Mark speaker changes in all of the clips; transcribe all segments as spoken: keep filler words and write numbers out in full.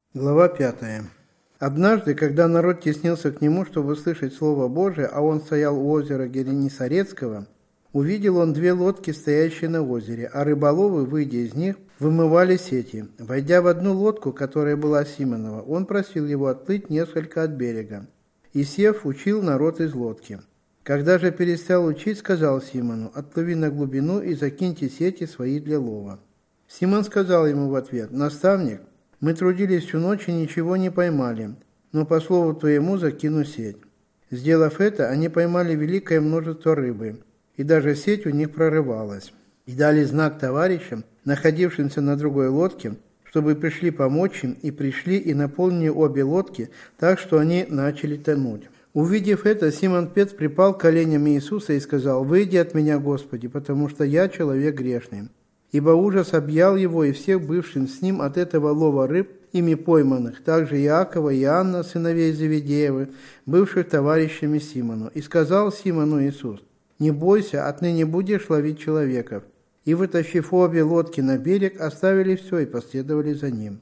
Speaker 1: Глава пятая. Однажды, когда народ теснился к нему, чтобы слышать Слово Божие, а он стоял у озера Генесарецкого, увидел он две лодки, стоящие на озере, а рыболовы, выйдя из них, вымывали сети. Войдя в одну лодку, которая была Симонова, он просил его отплыть несколько от берега. И, сев, учил народ из лодки. Когда же перестал учить, сказал Симону: «Отплыви на глубину и закиньте сети свои для лова». Симон сказал ему в ответ: «Наставник, мы трудились всю ночь и ничего не поймали, но по слову твоему закину сеть». Сделав это, они поймали великое множество рыбы, и даже сеть у них прорывалась. И дали знак товарищам, находившимся на другой лодке, чтобы пришли помочь им, и пришли и наполнили обе лодки, так что они начали тонуть. Увидев это, Симон Петр припал к коленям Иисуса и сказал: «Выйди от меня, Господи, потому что я человек грешный». Ибо ужас объял его и всех бывших с ним от этого лова рыб, ими пойманных, также Иакова и Иоанна, сыновей Завидеевы, бывших товарищами Симону. И сказал Симону Иисус: «Не бойся, отныне будешь ловить человеков». И, вытащив обе лодки на берег, оставили все и последовали за ним.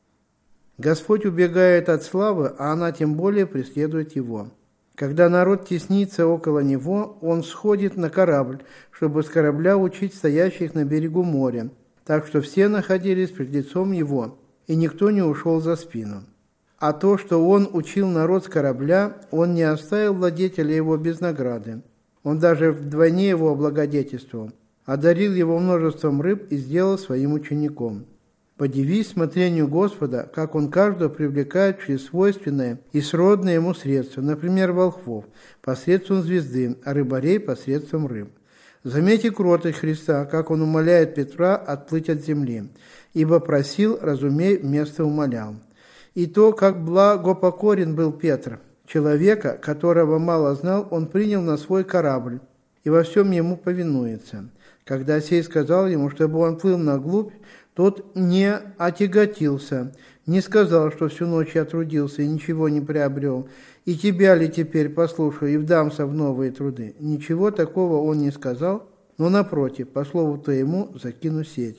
Speaker 1: Господь убегает от славы, а она тем более преследует его. Когда народ теснится около него, он сходит на корабль, чтобы с корабля учить стоящих на берегу моря, так что все находились пред лицом его, и никто не ушел за спину. А то, что он учил народ с корабля, он не оставил владетеля его без награды. Он даже вдвойне его облагодетельствовал, одарил его множеством рыб и сделал своим учеником. Подивись смотрению Господа, как Он каждого привлекает через свойственное и сродное ему средство, например, волхвов, посредством звезды, а рыбарей посредством рыб. Заметьте кротость Христа, как Он умоляет Петра отплыть от земли, ибо просил, разумей, вместо умолял. И то, как благопокорен был Петр, человека, которого мало знал, он принял на свой корабль и во всем ему повинуется. Когда сей сказал ему, чтобы он плыл на глубь, тот не отяготился, не сказал, что всю ночь я трудился и ничего не приобрел, и тебя ли теперь послушаю и вдамся в новые труды. Ничего такого он не сказал, но напротив, по слову твоему закину сеть.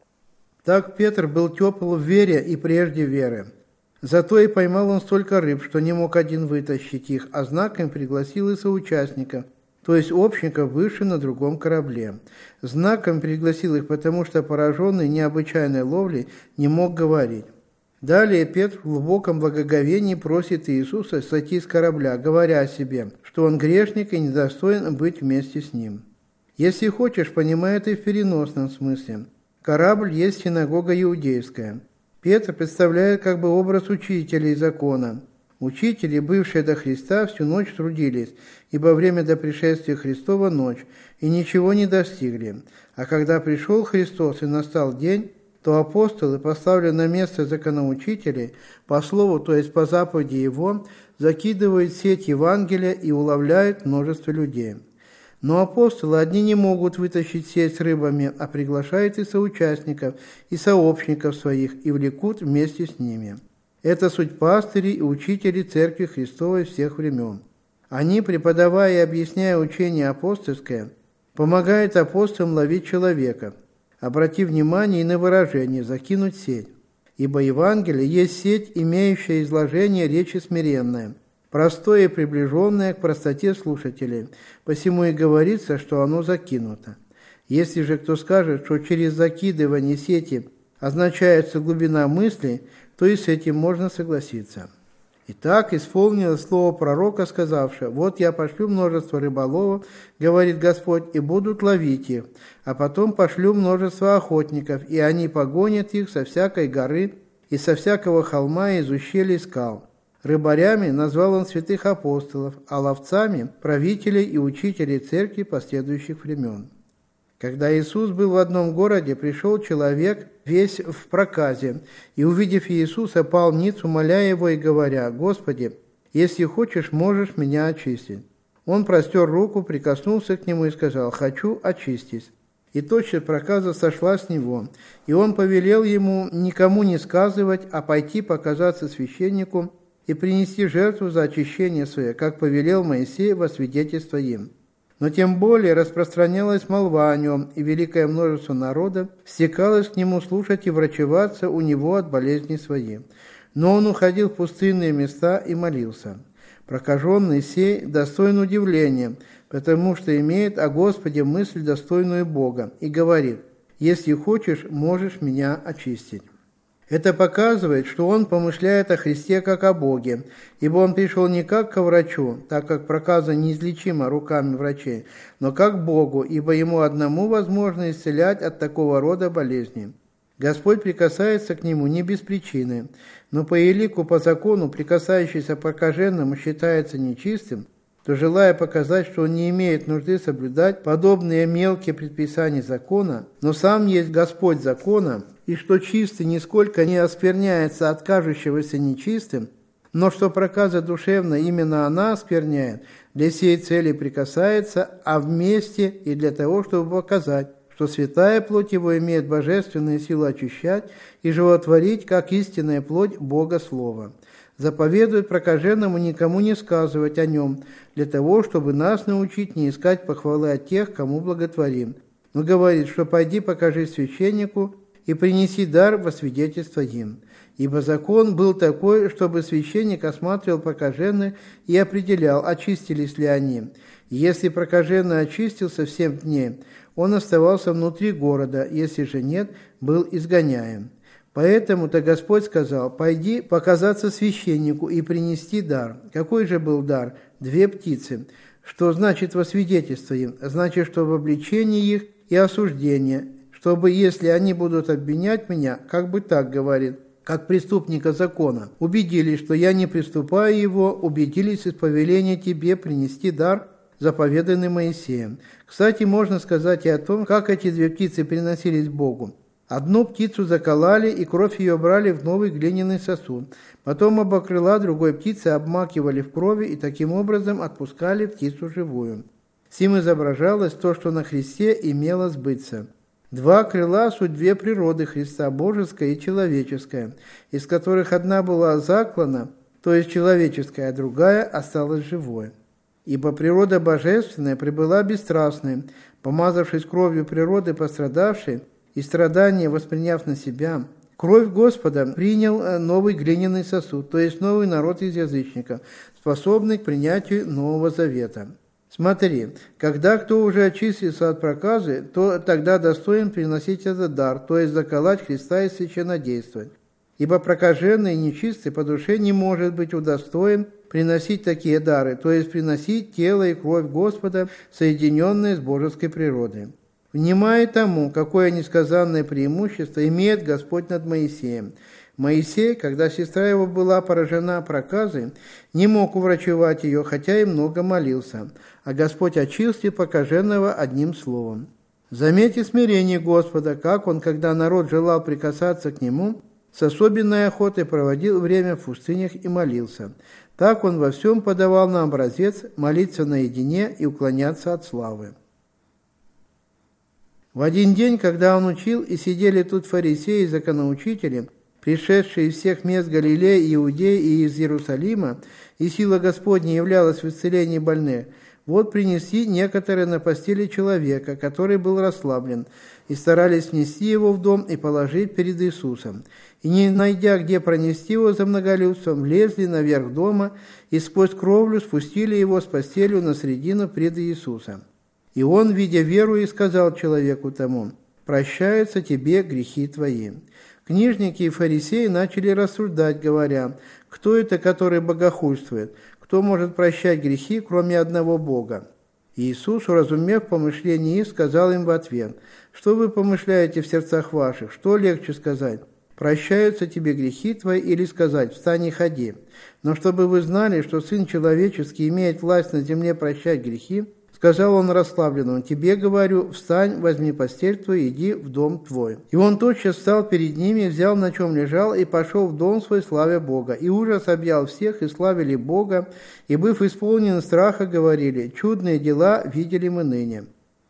Speaker 1: Так Петр был тепл в вере и прежде веры. Зато и поймал он столько рыб, что не мог один вытащить их, а знаком пригласил и соучастников, то есть общников, бывших на другом корабле. Знаком пригласил их, потому что пораженный необычайной ловлей не мог говорить. Далее Петр в глубоком благоговении просит Иисуса сойти с корабля, говоря о себе, что он грешник и недостоин быть вместе с ним. Если хочешь, понимай это и в переносном смысле. Корабль есть синагога иудейская. Петр представляет как бы образ учителей закона. Учители, бывшие до Христа, всю ночь трудились, ибо время до пришествия Христова ночь, и ничего не достигли. А когда пришел Христос и настал день, то апостолы, поставленные на место законоучителей, по слову, то есть по заповеди Его, закидывают сеть Евангелия и уловляют множество людей. Но апостолы одни не могут вытащить сеть с рыбами, а приглашают и соучастников, и сообщников своих, и влекут вместе с ними. Это суть пастырей и учителей Церкви Христовой всех времен. Они, преподавая и объясняя учение апостольское, помогают апостолам ловить человека. Обрати внимание и на выражение «закинуть сеть», ибо Евангелие есть сеть, имеющая изложение речи смиренное, простое и приближенное к простоте слушателей, посему и говорится, что оно закинуто. Если же кто скажет, что через закидывание сети означается глубина мысли, то и с этим можно согласиться. Итак, исполнилось слово пророка, сказавшего: «Вот я пошлю множество рыболовов, говорит Господь, и будут ловить их, а потом пошлю множество охотников, и они погонят их со всякой горы и со всякого холма и из ущелий скал». Рыбарями назвал он святых апостолов, а ловцами – правителей и учителей церкви последующих времен. Когда Иисус был в одном городе, пришел человек весь в проказе, и, увидев Иисуса, пал ниц, умоляя его и говоря: «Господи, если хочешь, можешь меня очистить». Он простер руку, прикоснулся к нему и сказал: «Хочу, очистись». И тотчас проказа сошла с него, и он повелел ему никому не сказывать, а пойти показаться священнику и принести жертву за очищение свое, как повелел Моисей во свидетельство им. Но тем более распространялась молва о нем, и великое множество народа стекалось к нему слушать и врачеваться у него от болезней своих. Но он уходил в пустынные места и молился. Прокаженный сей достоин удивления, потому что имеет о Господе мысль, достойную Бога, и говорит: «Если хочешь, можешь меня очистить». Это показывает, что он помышляет о Христе как о Боге, ибо он пришел не как ко врачу, так как проказа неизлечима руками врачей, но как к Богу, ибо ему одному возможно исцелять от такого рода болезней. Господь прикасается к нему не без причины, но по елику, по закону, прикасающийся к прокаженному считается нечистым, то, желая показать, что он не имеет нужды соблюдать подобные мелкие предписания закона, но сам есть Господь закона, и что чистый нисколько не оскверняется от кажущегося нечистым, но что проказа душевная именно она оскверняет, для сей цели прикасается, а вместе и для того, чтобы показать, что святая плоть его имеет божественную силу очищать и животворить, как истинная плоть Бога Слова. Заповедует прокаженному никому не сказывать о нем, для того, чтобы нас научить не искать похвалы от тех, кому благотворим. Но говорит, что пойди покажи священнику и принеси дар во свидетельство им. Ибо закон был такой, чтобы священник осматривал прокаженных и определял, очистились ли они. И если прокаженный очистился в семь дней, он оставался внутри города, если же нет, был изгоняем. Поэтому-то Господь сказал: «Пойди показаться священнику и принести дар». Какой же был дар? Две птицы. Что значит во свидетельство им? Значит, что в обличении их и осуждении, чтобы, если они будут обвинять меня, как бы так говорит, как преступника закона, убедились, что я не приступаю его, убедились из повеления тебе принести дар, заповеданный Моисеем. Кстати, можно сказать и о том, как эти две птицы приносились Богу. Одну птицу закололи, и кровь ее брали в новый глиняный сосуд. Потом оба крыла другой птицы обмакивали в крови и таким образом отпускали птицу живую. Сим изображалось то, что на Христе имело сбыться. Два крыла – суть две природы Христа, божеская и человеческая, из которых одна была заклана, то есть человеческая, а другая осталась живой. Ибо природа божественная пребыла бесстрастной, помазавшись кровью природы пострадавшей, и страдания восприняв на себя, кровь Господа принял новый глиняный сосуд, то есть новый народ из язычников, способный к принятию Нового Завета. Смотри, когда кто уже очистился от проказы, то тогда достоин приносить этот дар, то есть заколоть Христа и священнодействовать. Ибо прокаженный и нечистый по душе не может быть удостоен приносить такие дары, то есть приносить тело и кровь Господа, соединенные с божеской природой. Внимая тому, какое несказанное преимущество имеет Господь над Моисеем. Моисей, когда сестра его была поражена проказой, не мог уврачевать ее, хотя и много молился, а Господь очистил прокаженного одним словом. Заметьте смирение Господа, как он, когда народ желал прикасаться к нему, с особенной охотой проводил время в пустынях и молился. Так он во всем подавал нам образец молиться наедине и уклоняться от славы. В один день, когда он учил, и сидели тут фарисеи и законоучители, пришедшие из всех мест Галилеи, Иудеи и из Иерусалима, и сила Господня являлась в исцелении больных, вот принесли некоторые на постели человека, который был расслаблен, и старались внести его в дом и положить перед Иисусом. И не найдя, где пронести его за многолюдством, влезли наверх дома и сквозь кровлю спустили его с постелью на средину пред Иисусом. И он, видя веру, и сказал человеку тому: «Прощаются тебе грехи твои». Книжники и фарисеи начали рассуждать, говоря: «Кто это, который богохульствует? Кто может прощать грехи, кроме одного Бога?» И Иисус, уразумев помышления их, сказал им в ответ: «Что вы помышляете в сердцах ваших? Что легче сказать? Прощаются тебе грехи твои, или сказать: встань и ходи? Но чтобы вы знали, что Сын Человеческий имеет власть на земле прощать грехи, сказал он расслабленному: тебе говорю, встань, возьми постель твою, иди в дом твой. И он тотчас встал перед ними, взял, на чем лежал, и пошел в дом свой, славя Бога. И ужас объял всех, и славили Бога, и, быв исполнены страха, говорили: чудные дела видели мы ныне.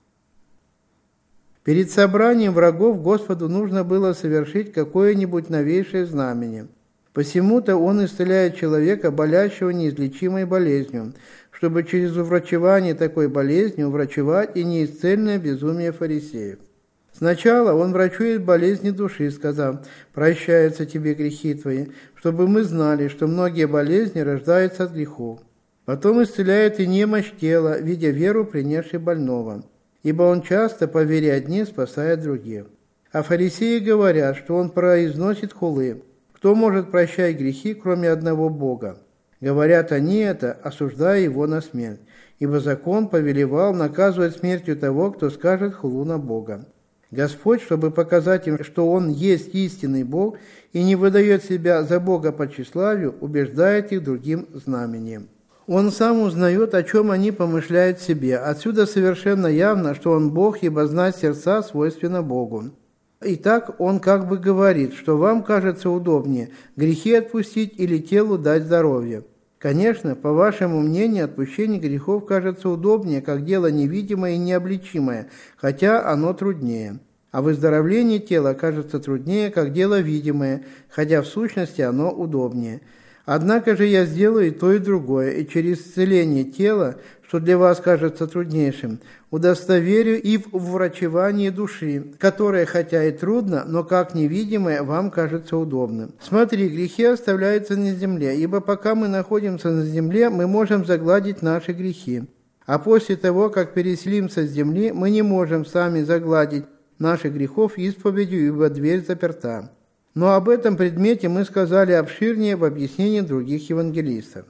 Speaker 1: Перед собранием врагов Господу нужно было совершить какое-нибудь новейшее знамение. Посему-то он исцеляет человека, болящего неизлечимой болезнью, чтобы через уврачевание такой болезни уврачевать и неисцельное безумие фарисеев. Сначала он врачует болезни души, сказав: «Прощаются тебе грехи твои», чтобы мы знали, что многие болезни рождаются от грехов. Потом исцеляет и немощь тела, видя веру, принесшей больного, ибо он часто, по вере одних, спасает других. А фарисеи говорят, что он произносит хулы. Кто может прощать грехи, кроме одного Бога? Говорят они это, осуждая его на смерть, ибо закон повелевал наказывать смертью того, кто скажет хулу на Бога. Господь, чтобы показать им, что Он есть истинный Бог и не выдает себя за Бога по тщеславию, убеждает их другим знамением. Он сам узнает, о чем они помышляют себе. Отсюда совершенно явно, что Он Бог, ибо знать сердца свойственно Богу. Итак, Он как бы говорит, что вам кажется удобнее грехи отпустить или телу дать здоровье. Конечно, по вашему мнению, отпущение грехов кажется удобнее, как дело невидимое и необличимое, хотя оно труднее. А выздоровление тела кажется труднее, как дело видимое, хотя в сущности оно удобнее. Однако же я сделаю и то, и другое, и через исцеление тела, что для вас кажется труднейшим, удостоверю и в врачевании души, которое хотя и трудно, но как невидимое вам кажется удобным. Смотри, грехи оставляются на земле, ибо пока мы находимся на земле, мы можем загладить наши грехи. А после того, как переселимся с земли, мы не можем сами загладить наших грехов исповедью, ибо дверь заперта. Но об этом предмете мы сказали обширнее в объяснении других евангелистов.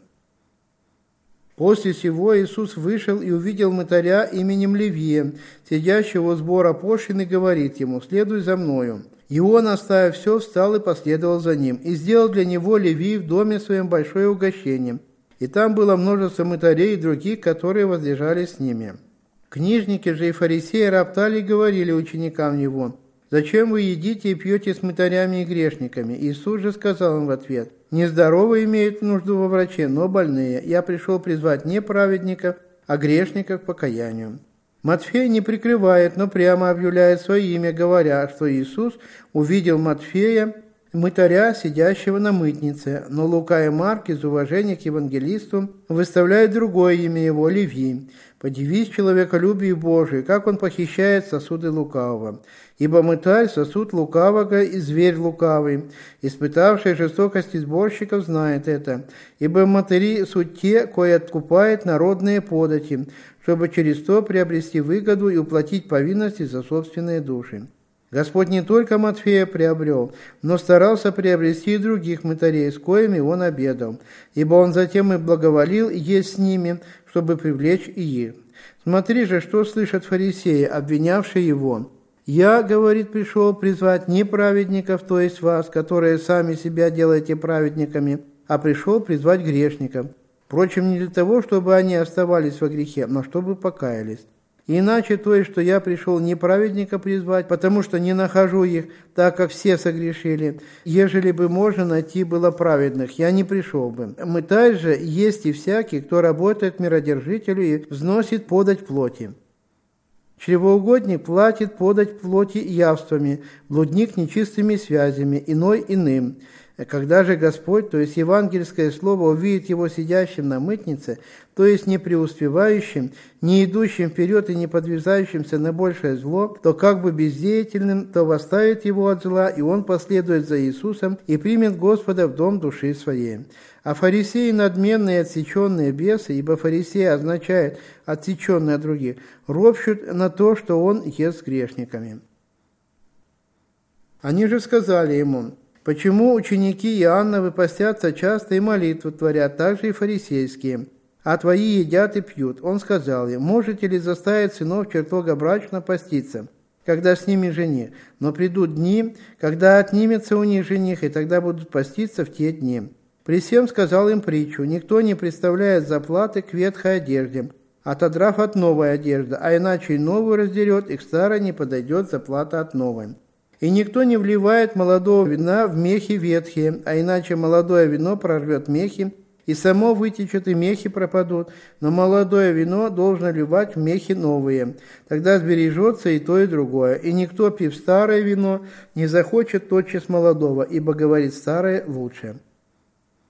Speaker 1: После сего Иисус вышел и увидел мытаря именем Левия, сидящего у сбора пошлин, и говорит ему: «Следуй за мною». И он, оставив все, встал и последовал за ним, и сделал для него Левий в доме своем большое угощение. И там было множество мытарей и других, которые возлежали с ними. Книжники же и фарисеи роптали и говорили ученикам его: «Зачем вы едите и пьете с мытарями и грешниками?» Иисус же сказал им в ответ: «Нездоровые имеют нужду во враче, но больные. Я пришел призвать не праведников, а грешников к покаянию». Матфей не прикрывает, но прямо объявляет свое имя, говоря, что Иисус увидел Матфея, мытаря, сидящего на мытнице, но Лука и Марк из уважения к евангелисту выставляют другое имя его – Левий. «Подивись человеколюбию Божию, как он похищает сосуды лукавого. Ибо мытарь – сосуд лукавого и зверь лукавый. Испытавший жестокости сборщиков знает это. Ибо мытари – суть те, кои откупают народные подати, чтобы через то приобрести выгоду и уплатить повинности за собственные души». Господь не только Матфея приобрел, но старался приобрести и других мытарей, с коими он обедал, ибо он затем и благоволил есть с ними, чтобы привлечь и их. Смотри же, что слышат фарисеи, обвинявшие его. «Я, — говорит, — пришел призвать не праведников, то есть вас, которые сами себя делаете праведниками, а пришел призвать грешников. Впрочем, не для того, чтобы они оставались во грехе, но чтобы покаялись. Иначе то есть, что я пришел не праведника призвать, потому что не нахожу их, так как все согрешили. Ежели бы можно найти было праведных, я не пришел бы. Мытарь же есть и всякий, кто работает миродержителю и взносит подать плоти. Чревоугодник платит подать плоти явствами, блудник нечистыми связями, иной иным. Когда же Господь, то есть евангельское слово, увидит его сидящим на мытнице, то есть не преуспевающим, не идущим вперед и не подвязающимся на большее зло, то как бы бездеятельным, то восставит его от зла, и он последует за Иисусом и примет Господа в дом души своей. А фарисеи надменные, отсеченные бесы, ибо фарисеи означает отсеченные от других, ропщут на то, что он ест с грешниками. Они же сказали ему: «Почему ученики Иоанновы постятся часто и молитву творят, так же и фарисейские, а твои едят и пьют?» Он сказал им: «Можете ли заставить сынов чертога брачного поститься, когда с ними жених? Но придут дни, когда отнимется у них жених, и тогда будут поститься в те дни». При сем сказал им притчу: «Никто не представляет заплаты к ветхой одежде, отодрав от новой одежды, а иначе и новую раздерет, и к старой не подойдет заплата от новой. И никто не вливает молодого вина в мехи ветхие, а иначе молодое вино прорвет мехи, и само вытечет, и мехи пропадут, но молодое вино должно вливать в мехи новые, тогда сбережется и то, и другое. И никто, пив старое вино, не захочет тотчас молодого, ибо, говорит, старое лучше».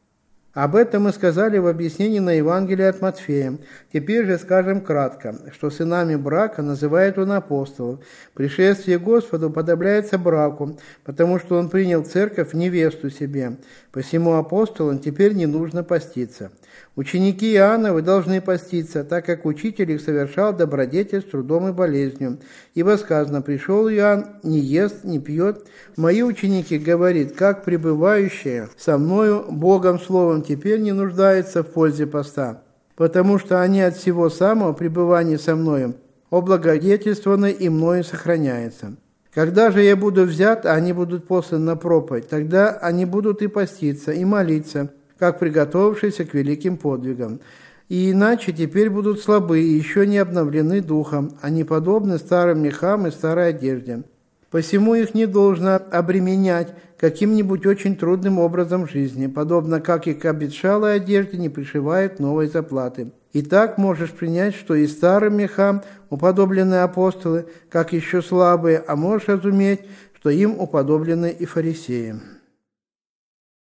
Speaker 1: Об этом мы сказали в объяснении на Евангелие от Матфея. Теперь же скажем кратко, что сынами брака называет он апостолов. Пришествие Господа уподобляется браку, потому что он принял церковь в невесту себе. Посему апостолам теперь не нужно поститься. Ученики Иоанновы должны поститься, так как учитель их совершал добродетель с трудом и болезнью. Ибо сказано: «Пришел Иоанн, не ест, не пьет». Мои ученики, говорит, как пребывающие со мною Богом Словом, теперь не нуждаются в пользе поста, потому что они от всего самого пребывания со мною облагодетельствованы и мною сохраняются. Когда же я буду взят, а они будут посланы на проповедь, тогда они будут и поститься, и молиться, как приготовившиеся к великим подвигам. И иначе теперь будут слабы и еще не обновлены духом, они подобны старым мехам и старой одежде. Посему их не должно обременять каким-нибудь очень трудным образом жизни, подобно как и к обветшалой одежде не пришивают новой заплаты. И так можешь принять, что и старым мехам уподоблены апостолы, как еще слабые, а можешь разуметь, что им уподоблены и фарисеи.